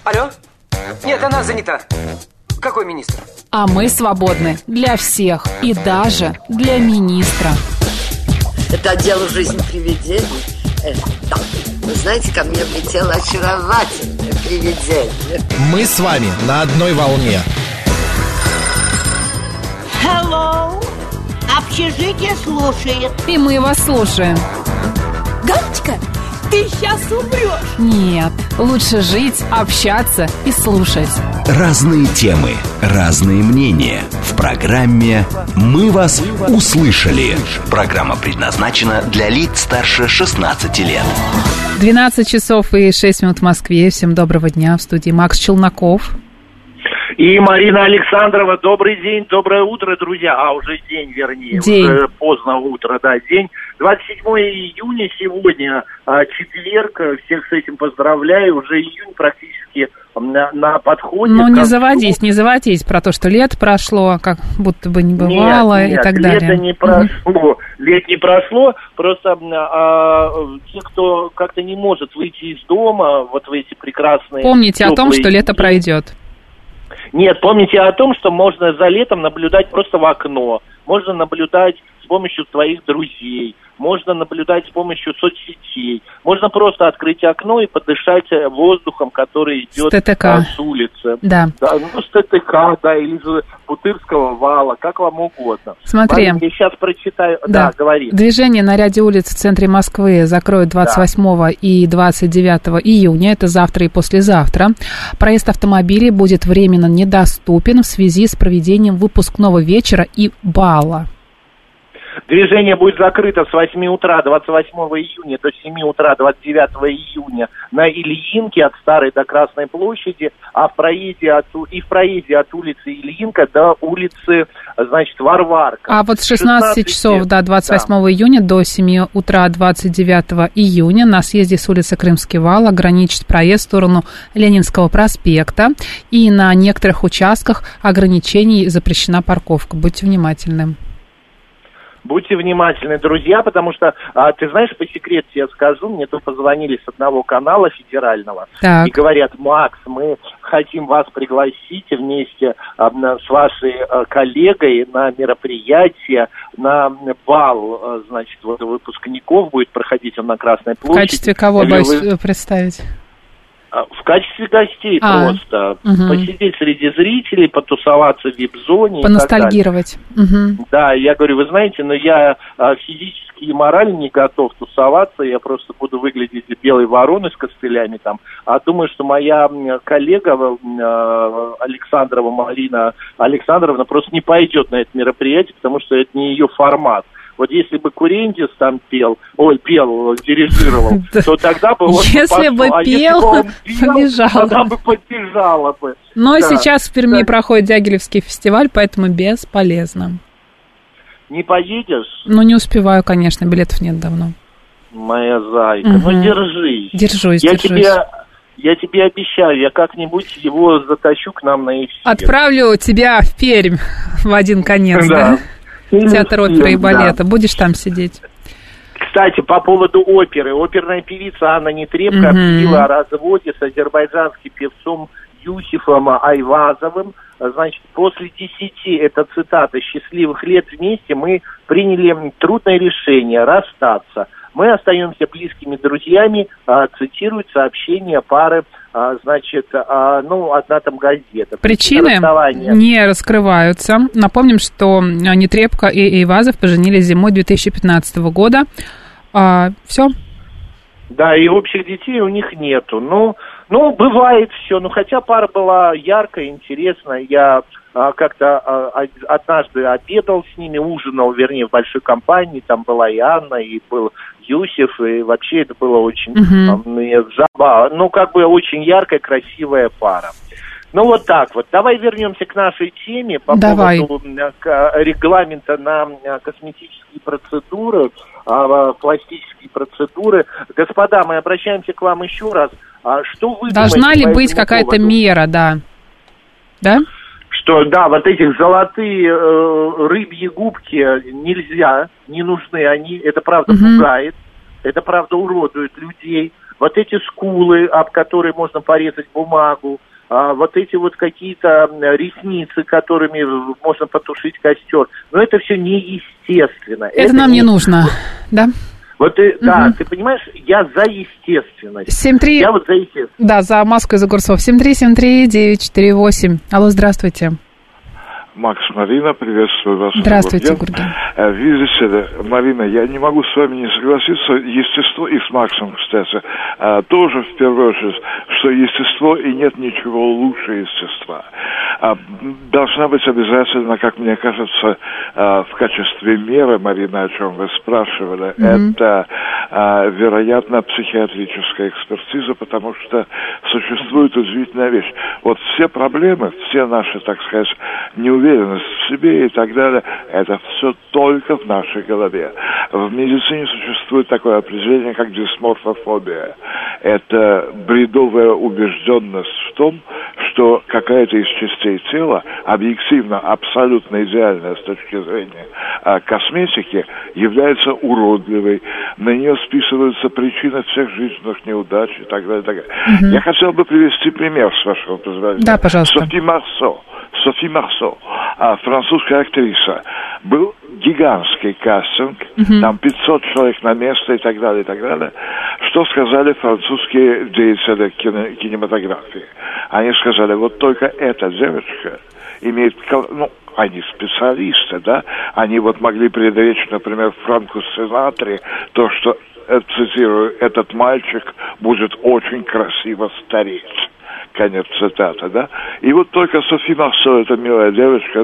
Алло? Нет, она занята. Какой министр? А мы свободны для всех и даже для министра. Это отдел «Жизнь привидений». Да. Вы знаете, ко мне влетело очаровательное привидение. Мы с вами на одной волне. Hello. Общежитие слушает. И мы вас слушаем. Галочка, ты сейчас умрешь. Нет, лучше жить, общаться и слушать. Разные темы, разные мнения. В программе «Мы вас услышали». Программа предназначена для лиц старше 16 лет. 12 часов и 6 минут в Москве. Всем доброго дня. В студии Макс Челноков. И Марина Александрова. Добрый день, доброе утро, друзья. Уже день, вернее. День. Уже поздно утро, да, день. 27 июня сегодня, четверг. Всех с этим поздравляю. Уже июнь практически на подходе. Ну, не заводись про то, что лето прошло, как будто бы не бывало, нет, и так далее. Лето не прошло. Лето не прошло. Просто те, кто как-то не может выйти из дома, вот в эти прекрасные... Помните о том, что лето пройдет. Нет, помните о том, что можно за летом наблюдать просто в окно. Можно наблюдать с помощью своих друзей. Можно наблюдать с помощью соцсетей. Можно просто открыть окно и подышать воздухом, который идет с улицы. Да. С ТТК, да, или с Бутырского вала, как вам угодно. Смотри. Я сейчас прочитаю. Да, говори. Движение на ряде улиц в центре Москвы закроют 28 и 29 июня. Это завтра и послезавтра. Проезд автомобилей будет временно недоступен в связи с проведением выпускного вечера и бала. Движение будет закрыто с 8 утра 28 июня до 7 утра 29 июня на Ильинке от Старой до Красной площади, а в проезде от улицы Ильинка до улицы, значит, Варварка. А вот с 16 часов до 28 июня до 7 утра 29 июня на съезде с улицы Крымский вал ограничить проезд в сторону Ленинского проспекта, и на некоторых участках ограничений запрещена парковка. Будьте внимательны. Будьте внимательны, друзья, потому что, ты знаешь, по секрету я скажу, мне тут позвонили с одного канала федерального и говорят: Макс, мы хотим вас пригласить вместе с вашей коллегой на мероприятие, на бал, значит, вот выпускников будет проходить он на Красной площади. В качестве кого боюсь представить? В качестве гостей просто. Посидеть среди зрителей, потусоваться в вип-зоне. Поностальгировать. Да, я говорю, вы знаете, но я физически и морально не готов тусоваться, я просто буду выглядеть белой вороной с костылями там. А думаю, что моя коллега Александрова Марина Александровна просто не пойдет на это мероприятие, потому что это не ее формат. Вот если бы Курендис там дирижировал, то тогда бы он побежал. Она бы подбежала бы. Но сейчас в Перми проходит Дягилевский фестиваль, поэтому бесполезно. Не поедешь? Ну, не успеваю, конечно, билетов нет давно. Моя зайка, ну держись. Держусь. Я тебе обещаю, я как-нибудь его затащу к нам на эфир. Отправлю тебя в Пермь в один конец, да? Театр оперы и балета. Будешь там сидеть? Кстати, по поводу оперы. Оперная певица Анна Нетребко объявила о разводе с азербайджанским певцом Юсифом Айвазовым. Значит, после 10, это цитата, счастливых лет вместе мы приняли трудное решение расстаться. Мы остаемся близкими друзьями, цитирует сообщение пары, значит, одна там газета. Причины не раскрываются. Напомним, что Нетребко и Айвазов поженились зимой 2015 года. Все. Да, и общих детей у них нету. Ну, бывает все. Хотя пара была яркая, интересная. Я как-то однажды обедал с ними, ужинал, вернее, в большой компании. Там была и Анна, и был Юсиф, и вообще это было очень забавно. Очень яркая, красивая пара. Вот так вот. Давай вернемся к нашей теме по поводу регламента на косметические процедуры, пластические процедуры. Господа, мы обращаемся к вам еще раз. Что вы Должна ли быть какая-то мера, да? Да? Что, да, вот этих золотые рыбьи губки нельзя, не нужны они. Это правда пугает, это правда уродует людей. вот эти скулы, об которые можно порезать бумагу, вот эти вот какие-то ресницы, которыми можно потушить костер. Но это все неестественно. Это нам не нужно, да? Вот да, ты понимаешь, я за естественность. 7-3... Я вот за естественность. Да, за Москву и за Гурцов. 7373948. Алло, здравствуйте. Макс, Марина, приветствую вас. Здравствуйте, Гурген. Видите ли, Марина, я не могу с вами не согласиться. Естество, и с Максом, кстати, тоже в первую очередь, что естество и нет ничего лучше естества. Должна быть обязательно, как мне кажется, в качестве меры, Марина, о чем вы спрашивали, это, вероятно, психиатрическая экспертиза, потому что существует удивительная вещь. Вот все проблемы, все наши, так сказать, неуверенность в себе и так далее, это все только в нашей голове. В медицине существует такое определение, как дисморфофобия. Это бредовая убежденность в том, что какая-то из частей тела, объективно абсолютно идеальная с точки зрения косметики, является уродливой. На нее списываются причины всех жизненных неудач и так далее. Так далее. Я хотел бы привести пример, с вашего позволения. Да, пожалуйста. Софи Марсо, французская актриса. Был гигантский кастинг, там 500 человек на место и так далее, и так далее. Что сказали французские деятели кинематографии? Они сказали, вот только эта девочка имеет, ну, они специалисты, да, они вот могли предречь, например, Франку Синатре то, что, цитирую, этот мальчик будет очень красиво стареть. Конец цитаты, да? И вот только Софи Марсо, эта милая девочка,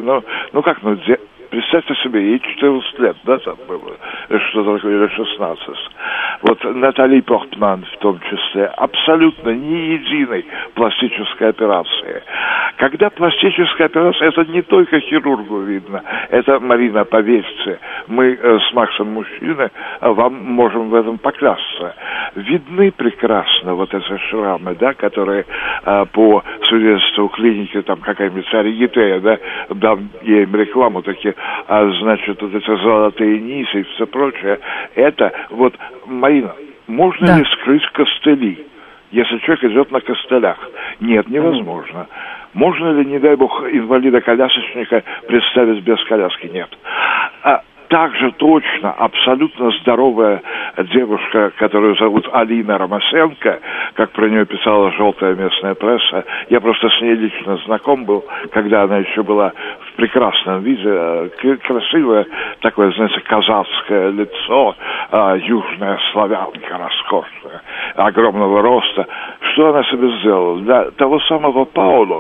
представьте себе, ей 14 лет, да, там было, что такое, или 16. Вот Натали Портман в том числе, абсолютно ни единой пластической операции. Когда пластическая операция, это не только хирургу видно, это, Марина, поверьте, мы с Максом мужчины вам можем в этом поклясться. Видны прекрасно вот эти шрамы, да, которые по свидетельству клиники, там какая-нибудь Аригитея, да, дам ей им рекламу, такие, значит, вот эти золотые нити и все прочее, это вот, Марина, можно ли скрыть костыли, если человек идет на костылях? Нет, невозможно. Можно ли, не дай бог, инвалида-колясочника представить без коляски? Нет. Также точно абсолютно здоровая девушка, которую зовут Алина Ромасенко, как про нее писала желтая местная пресса. Я просто с ней лично знаком был, когда она еще была в прекрасном виде, красивое, такое, знаете, казахское лицо, южная славянка роскошная, огромного роста. Что она себе сделала? Для того самого Пауло,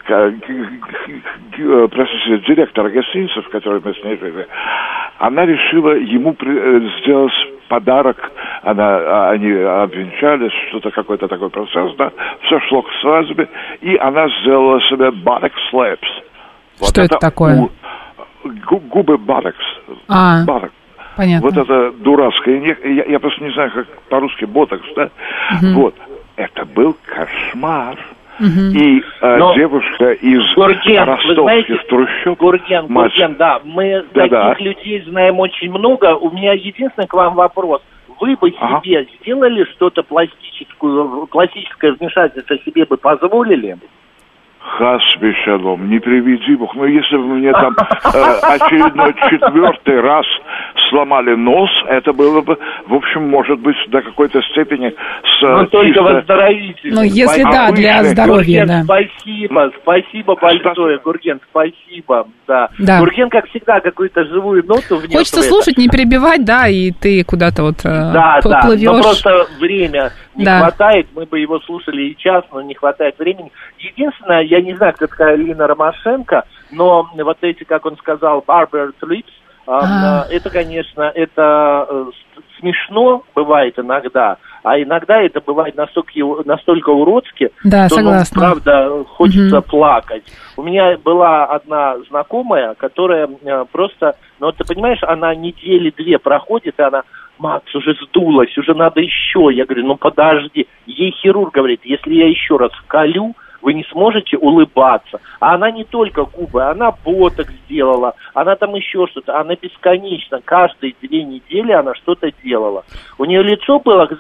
простите, директора гостиницы, в которой мы с ней жили, она решила ему сделать подарок. Они обвенчались, что-то какой-то такой процесс, да, все шло к свадьбе, и она сделала себе buttocks lips. Вот что это такое? Губы buttocks. Понятно. Вот это дурацкое. Я просто не знаю, как по-русски ботокс, да? Вот. Это был кошмар. И девушка из ростовских трущоб... Гурген, да, мы таких людей знаем очень много. У меня единственный к вам вопрос. Вы бы себе сделали что-то пластическое вмешательство себе бы позволили? Хасби шалом, не приведи Бог. Но если бы мне там очередной 4-й раз сломали нос, это было бы, в общем, может быть, до какой-то степени... только выздоровительно. Ну, если да, для здоровья, Гурген, спасибо большое, Гурген, спасибо. Да. Гурген, как всегда, какую-то живую ноту внес. Хочется слушать, не перебивать, да, и ты куда-то вот плывешь. Но просто время не хватает, мы бы его слушали и час, но не хватает времени. Единственное, я не знаю, кто такая Алина Ромашенко, но вот эти, как он сказал, barber lips, это, конечно, это смешно бывает иногда, а иногда это бывает настолько уродски, что, согласна. Правда, хочется плакать. У меня была одна знакомая, которая просто, ты понимаешь, она недели 2 проходит, и она: Макс, уже сдулась, уже надо еще. Я говорю, подожди. Ей хирург говорит, если я еще раз вколю, вы не сможете улыбаться. А она не только губы, она ботокс сделала, она там еще что-то, она бесконечно, каждые 2 недели она что-то делала. У нее лицо было, знаешь,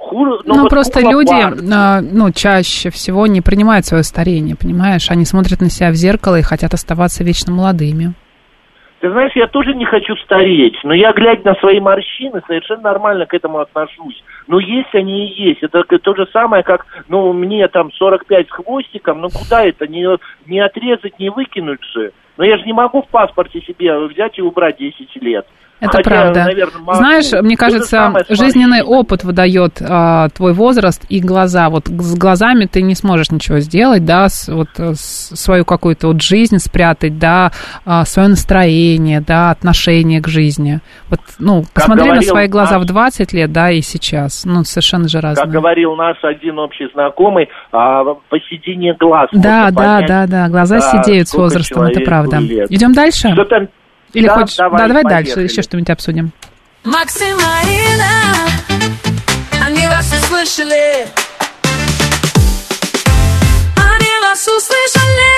Ну, просто люди, чаще всего не принимают свое старение, понимаешь? Они смотрят на себя в зеркало и хотят оставаться вечно молодыми. Ты знаешь, я тоже не хочу стареть, но я, глядя на свои морщины, совершенно нормально к этому отношусь. Но есть они и есть. Это то же самое, как, мне там 45 с хвостиком, куда это? Не отрезать, не выкинуть же. Но я же не могу в паспорте себе взять и убрать 10 лет. Это правда. Наверное, могу. Знаешь, мне кажется, жизненный опыт выдает твой возраст и глаза. Вот с глазами ты не сможешь ничего сделать, да, свою какую-то жизнь спрятать, да, свое настроение, да, отношение к жизни. Вот, посмотри на свои глаза в 20 лет, да, и сейчас. Совершенно же разные. Как говорил наш один общий знакомый, поседение глаз. Да, глаза седеют с возрастом, это правда. Идем дальше? Что там? Или хочешь... Давай дальше, еще что-нибудь обсудим. Макс и Марина, они вас услышали. Они вас услышали.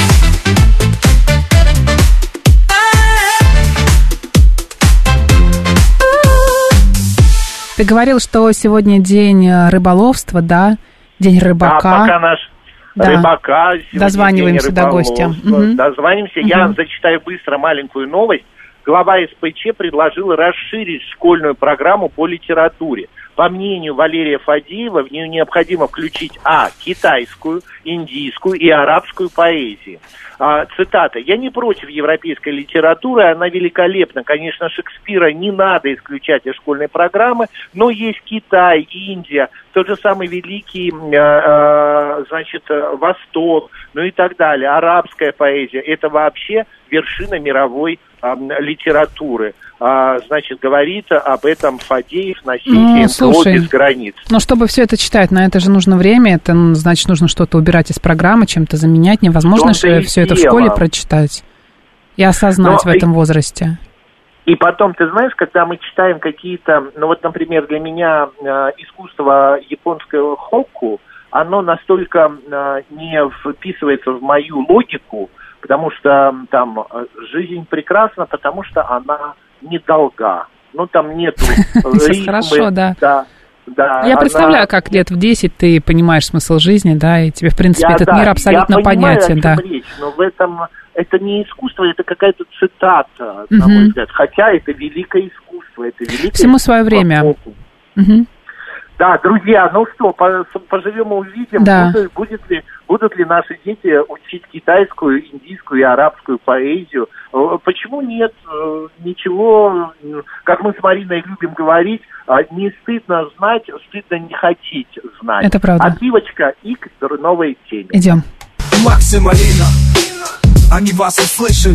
Ты говорил, что сегодня день рыболовства, да? День рыбака. Да, пока наш... Рыбака. Дозваниваемся до гостя. Дозвонимся. Я зачитаю быстро маленькую новость. Глава СПЧ предложил расширить школьную программу по литературе. По мнению Валерия Фадеева, в нее необходимо включить китайскую, индийскую и арабскую поэзии. Цитата. «Я не против европейской литературы, она великолепна. Конечно, Шекспира не надо исключать из школьной программы, но есть Китай, Индия, тот же самый великий, Восток, и так далее. Арабская поэзия – это вообще вершина мировой литературы». Говорит об этом Фадеев на сессии НКО «Без границ». Но чтобы все это читать, на это же нужно время, это значит, нужно что-то убирать из программы, чем-то заменять. Невозможно же все это в школе прочитать и осознать в этом возрасте. И потом, ты знаешь, когда мы читаем какие-то, например, для меня искусство японского хокку, оно настолько не вписывается в мою логику, потому что там жизнь прекрасна, потому что она недолга. Там нету рифмы. Хорошо, да. Да, я представляю, как лет в 10 ты понимаешь смысл жизни, да, и тебе, в принципе, этот мир абсолютно понятен, да. Речь, но в этом это не искусство, это какая-то цитата, на мой взгляд. Хотя это великое искусство, это великое. Всему свое время. Да, друзья, поживем и увидим, да. Будут ли наши дети учить китайскую, индийскую и арабскую поэзию. Почему нет? Ничего, как мы с Мариной любим говорить, не стыдно знать, стыдно не хотеть знать. Это правда. Отбивочка и к новой теме. Идем. Макс и Марина, они вас услышали.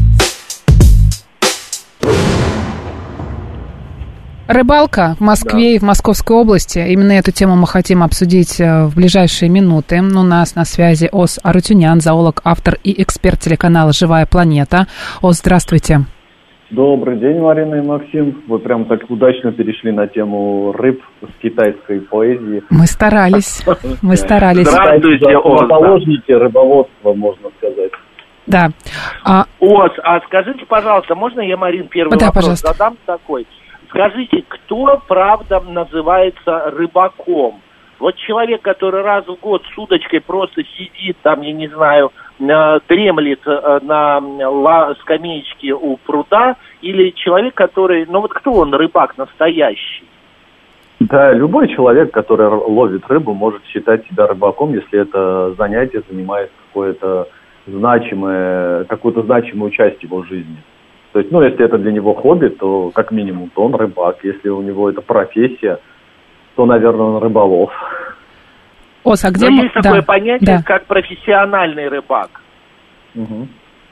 Рыбалка в Москве и в Московской области. Именно эту тему мы хотим обсудить в ближайшие минуты. У нас на связи Ос Арутюнян, зоолог, автор и эксперт телеканала «Живая планета». Ос, здравствуйте. Добрый день, Марина и Максим. Вы прям так удачно перешли на тему рыб с китайской поэзии. Мы старались. Здравствуйте, Ос. Основоположники рыбоводства, можно сказать. Да. Ос, скажите, пожалуйста, можно я, Марин, первый вопрос задам такой? Скажите, кто, правда, называется рыбаком? Вот человек, который раз в год с удочкой просто сидит, там, я не знаю, дремлет на скамеечке у пруда, или человек, который... кто он, рыбак настоящий? Да, любой человек, который ловит рыбу, может считать себя рыбаком, если это занятие занимает какое-то значимое часть его жизни. То есть, если это для него хобби, то как минимум, то он рыбак. Если у него это профессия, то, наверное, он рыболов. Ос, а где есть такое понятие, как профессиональный рыбак. Угу.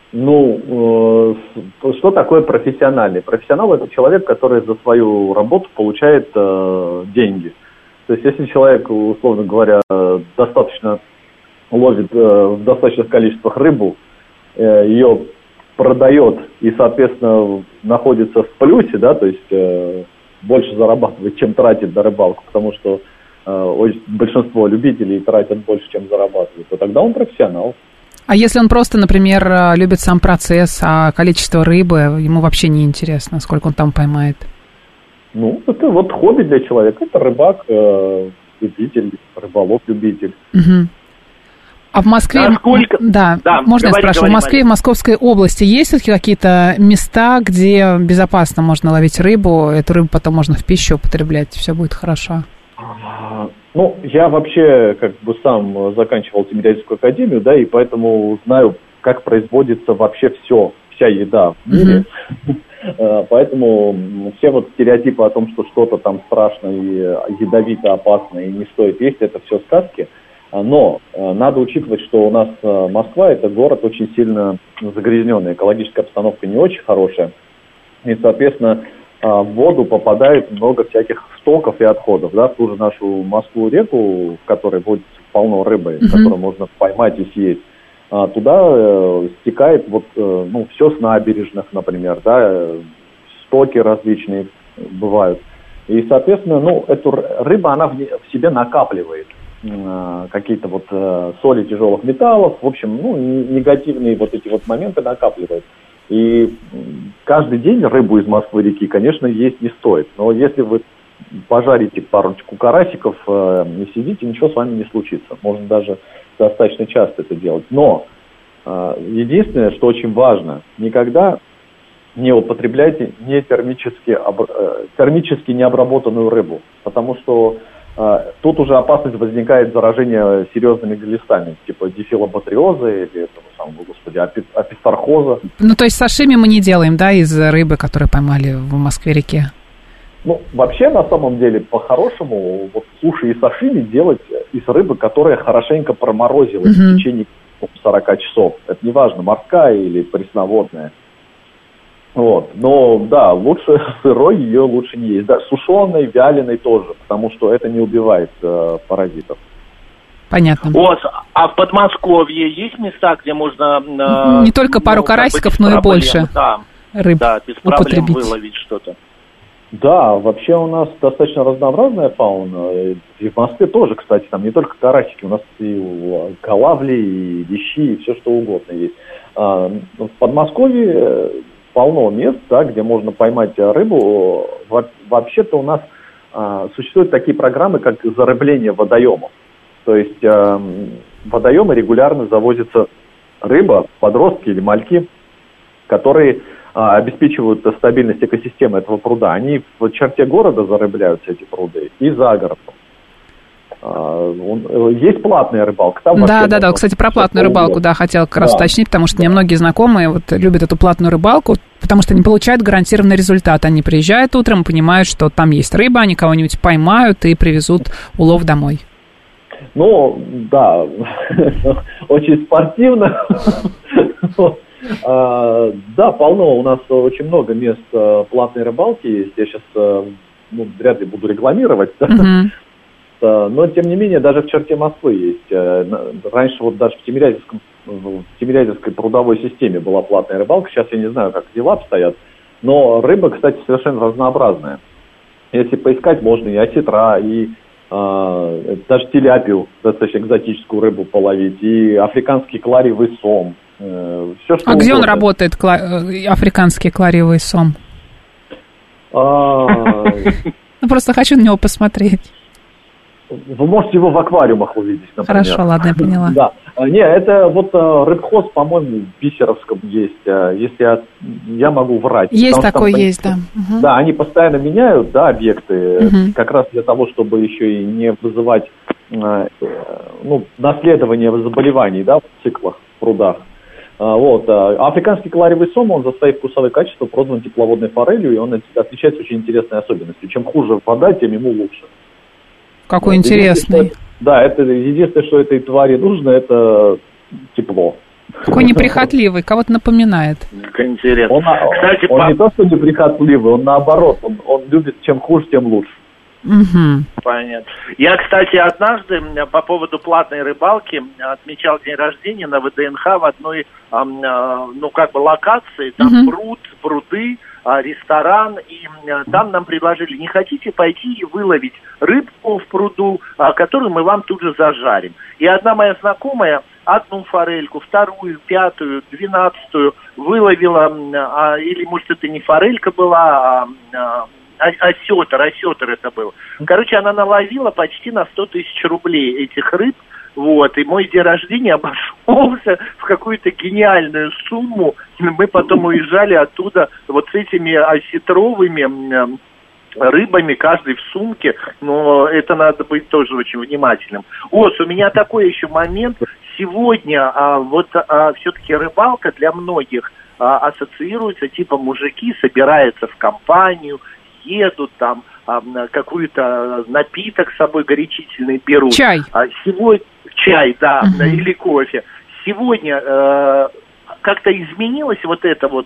Что такое профессиональный? Профессионал – это человек, который за свою работу получает деньги. То есть, если человек, условно говоря, достаточно ловит в достаточных количествах рыбу, ее продает и, соответственно, находится в плюсе, да, то есть больше зарабатывает, чем тратит на рыбалку, потому что большинство любителей тратят больше, чем зарабатывают, то тогда он профессионал. А если он просто, например, любит сам процесс, а количество рыбы ему вообще не интересно, сколько он там поймает? Ну, это вот хобби для человека. Это рыбак, любитель, рыболов-любитель. Угу. А в Москве, да, можно я спрошу, в Москве и в Московской области есть все-таки какие-то места, где безопасно можно ловить рыбу, эту рыбу потом можно в пищу употреблять, все будет хорошо? Ну, я вообще как бы сам заканчивал Тимирязевскую академию, да, и поэтому знаю, как производится вообще вся еда в мире. Поэтому все вот стереотипы о том, что что-то там страшно и ядовито, опасно и не стоит есть, это все сказки. Но надо учитывать, что у нас Москва – это город очень сильно загрязненный, экологическая обстановка не очень хорошая. И, соответственно, в воду попадает много всяких стоков и отходов. Да, в ту же нашу Москву-реку, в которой водится полно рыбы, которую можно поймать и съесть. Туда стекает вот, все с набережных, например, да, стоки различные бывают. И, соответственно, эту рыба, она в себе накапливает какие-то вот соли тяжелых металлов, в общем, негативные вот эти вот моменты накапливает. И каждый день рыбу из Москвы-реки, конечно, есть не стоит. Но если вы пожарите парочку карасиков, не сидите, ничего с вами не случится. Можно даже достаточно часто это делать. Но единственное, что очень важно, никогда не употребляйте термически необработанную рыбу, потому что тут уже опасность возникает заражения серьезными глистами, типа дифилобатриоза или этого самого, господи, апистархоза. Ну, то есть сашими мы не делаем, да, из рыбы, которую поймали в Москве-реке? Ну, вообще, на самом деле, по-хорошему, вот суши и сашими делать из рыбы, которая хорошенько проморозилась в течение 40 часов. Это не важно, морская или пресноводная. Вот. Но, да, лучше сырой ее лучше не есть. Да, сушеной, вяленой тоже, потому что это не убивает паразитов. Понятно. А в Подмосковье есть места, где можно... не только пару карасиков, но и больше рыб без проблем выловить что-то. Да, вообще у нас достаточно разнообразная фауна. И в Москве тоже, кстати, там не только карасики, у нас и калавли, и лещи, и все что угодно есть. В Подмосковье полно мест, да, где можно поймать рыбу. Вообще-то у нас существуют такие программы, как зарыбление водоемов. То есть в водоемы регулярно завозится рыба, подростки или мальки, которые обеспечивают стабильность экосистемы этого пруда. Они в черте города зарыбляются, эти пруды, и за городом. Есть платная рыбалка. Да. Кстати, про платную рыбалку, хотела как раз уточнить, потому что мне многие знакомые любят эту платную рыбалку, потому что они получают гарантированный результат. Они приезжают утром, понимают, что там есть рыба, они кого-нибудь поймают и привезут улов домой. Ну, да, очень спортивно. Да, полно. У нас очень много мест платной рыбалки есть. Я сейчас вряд ли буду рекламировать. Но, тем не менее, даже в черте Москвы есть. Раньше вот даже в Тимирязевской прудовой системе была платная рыбалка. Сейчас я не знаю, как дела обстоят. Но рыба, кстати, совершенно разнообразная. Если поискать, можно и осетра, и даже теляпию, достаточно экзотическую рыбу половить, и африканский клариевый сом. Все, что где он работает, африканский клариевый сом? Просто хочу на него посмотреть. Вы можете его в аквариумах увидеть, например. Хорошо, ладно, я поняла. Да. Не, это вот рыбхоз, по-моему, в Бисеровском есть. Если я могу врать. Есть такой, есть, да. Да, они постоянно меняют, объекты, как раз для того, чтобы еще и не вызывать наследование заболеваний, в циклах, в прудах. Вот. Африканский клариевый сом, он за свои вкусовые качества прозван тепловодной форелью, и он отличается очень интересной особенностью. Чем хуже вода, тем ему лучше. Какой интересный. Это единственное, что этой твари нужно, это тепло. Какой неприхотливый, кого-то напоминает. Интересно. Он не то, что неприхотливый, он наоборот, он любит, чем хуже, тем лучше. Понятно. Я, кстати, однажды по поводу платной рыбалки отмечал день рождения на ВДНХ в одной, локации, там пруды, ресторан, и там нам предложили, не хотите пойти и выловить рыбку в пруду, которую мы вам тут же зажарим. И одна моя знакомая одну форельку, вторую, пятую, 12-ю выловила, или, может, это не форелька была, осетр это был. Короче, она наловила почти на 100 тысяч рублей этих рыб. Вот, и мой день рождения обошелся в какую-то гениальную сумму. Мы потом уезжали оттуда вот с этими осетровыми рыбами, каждый в сумке. Но это надо быть тоже очень внимательным. У меня такой еще момент. Сегодня все-таки рыбалка для многих ассоциируется, типа мужики собираются в компанию, едут там, какой-то напиток с собой горячительный берут. Чай. Чай, да, или кофе. Сегодня как-то изменилось вот это вот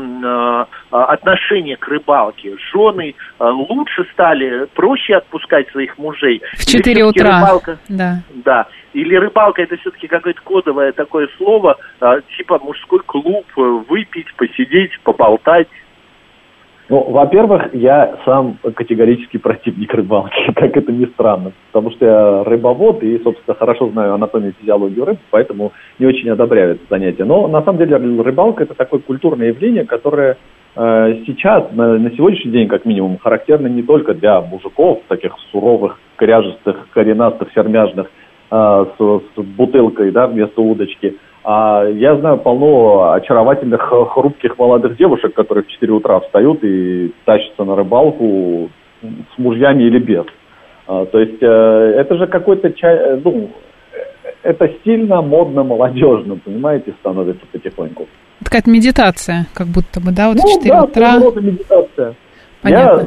отношение к рыбалке. Жены лучше стали, проще отпускать своих мужей. В 4 утра. Рыбалка, да. Или рыбалка это все-таки какое-то кодовое такое слово, типа мужской клуб, выпить, посидеть, поболтать. Ну, во-первых, я сам категорический противник рыбалки, как это ни странно, потому что я рыбовод и, собственно, хорошо знаю анатомию и физиологию рыб, поэтому не очень одобряю это занятие. Но, на самом деле, рыбалка – это такое культурное явление, которое сейчас, на сегодняшний день, как минимум, характерно не только для мужиков, таких суровых, коряжестых, коренастых, сермяжных, с бутылкой, да, вместо удочки. А я знаю полно очаровательных, хрупких молодых девушек, которые в 4 утра встают и тащатся на рыбалку с мужьями или без. То есть это же какой-то это стильно, модно, молодежно, понимаете, становится потихоньку. Это какая-то медитация, как будто бы, да, вот в 4 утра. Ну да, медитация. Я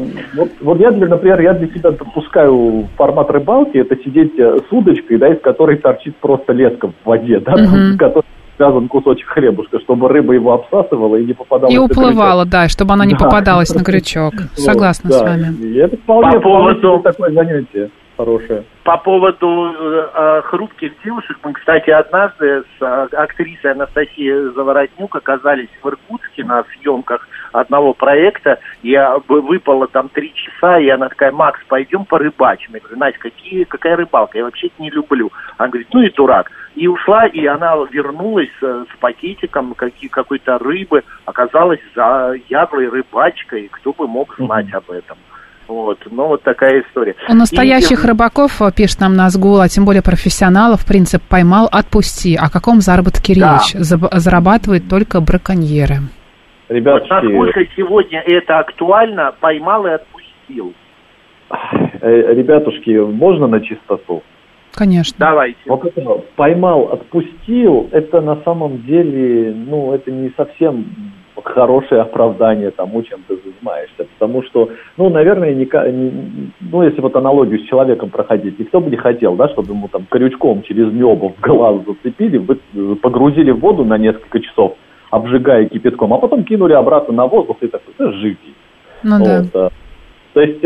для себя допускаю формат рыбалки, это сидеть с удочкой, да, из которой торчит просто леска в воде, да, с которой связан кусочек хлебушка, чтобы рыба его обсасывала и не попадала и уплывала, да, чтобы она не попадалась на крючок. Согласна с вами. И это вполне такое занятие хорошее. По поводу хрупких девушек, мы, кстати, однажды с актрисой Анастасией Заворотнюк оказались в Иркутске на съемках одного проекта. Я выпала там 3 часа, и она такая: Макс, пойдем порыбачим. Я говорю: Настя, какая рыбалка? Я вообще это не люблю. Она говорит: ну и дурак. И ушла, и она вернулась с пакетиком какой-то рыбы, оказалась заядлой рыбачкой, кто бы мог знать об этом. Вот, ну вот такая история. У настоящих рыбаков, пишет нам Назгул, а тем более профессионалов, принцип «поймал, отпусти». О каком заработке речь? Зарабатывают только браконьеры. Ребятушки, вот насколько сегодня это актуально, поймал и отпустил? Ребятушки, можно на чистоту? Конечно. Давайте. Вот это поймал, отпустил, это на самом деле, это не совсем хорошее оправдание тому, чем ты занимаешься. Потому что, наверное, если вот аналогию с человеком проходить, никто бы не хотел, да, чтобы ему там крючком через небо в глаз зацепили, погрузили в воду на несколько часов, обжигая кипятком, а потом кинули обратно на воздух и так, живи. То есть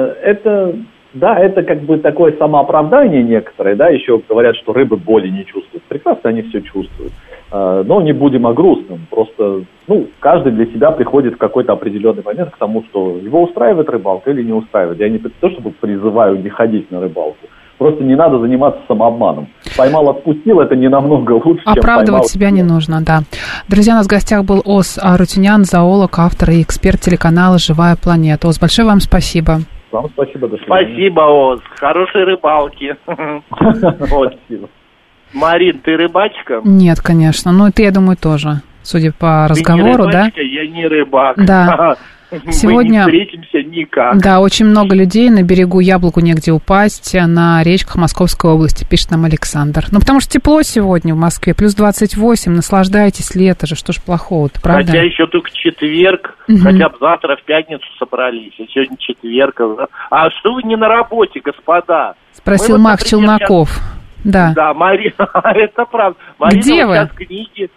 это как бы такое самооправдание некоторое, да, еще говорят, что рыбы боли не чувствуют. Прекрасно они все чувствуют. Но не будем о грустном. Просто, каждый для себя приходит в какой-то определенный момент к тому, что его устраивает рыбалка или не устраивает. Я не то, чтобы призываю не ходить на рыбалку. Просто не надо заниматься самообманом. Поймал, отпустил, это не намного лучше, чем оправдывать поймал. себя не нужно, да. Друзья, у нас в гостях был Ос Арутюнян, зоолог, автор и эксперт телеканала «Живая планета». Ос, большое вам спасибо. Вам спасибо, до свидания. Спасибо, Оз. Хорошей рыбалки. Спасибо. Марин, ты рыбачка? Нет, конечно. Ты, я думаю, тоже. Судя по разговору, ты не рыбачка, да? Я не рыбак. Да. Сегодня, мы не встретимся никак. Да, очень много людей, на берегу яблоку негде упасть, на речках Московской области, пишет нам Александр. Потому что тепло сегодня в Москве, плюс 28, наслаждайтесь, лето же, что ж плохого-то, правда? Хотя еще только четверг, хотя бы завтра в пятницу собрались, а сегодня четверг. А что вы не на работе, господа? Спросил Макс Челноков. Да. Да, Марина, это правда. Марина где вы? Сейчас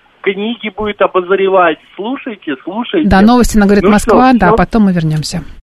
книги будет обозревать. Слушайте. Да, новости на «Говорит Москва», да, потом мы вернемся.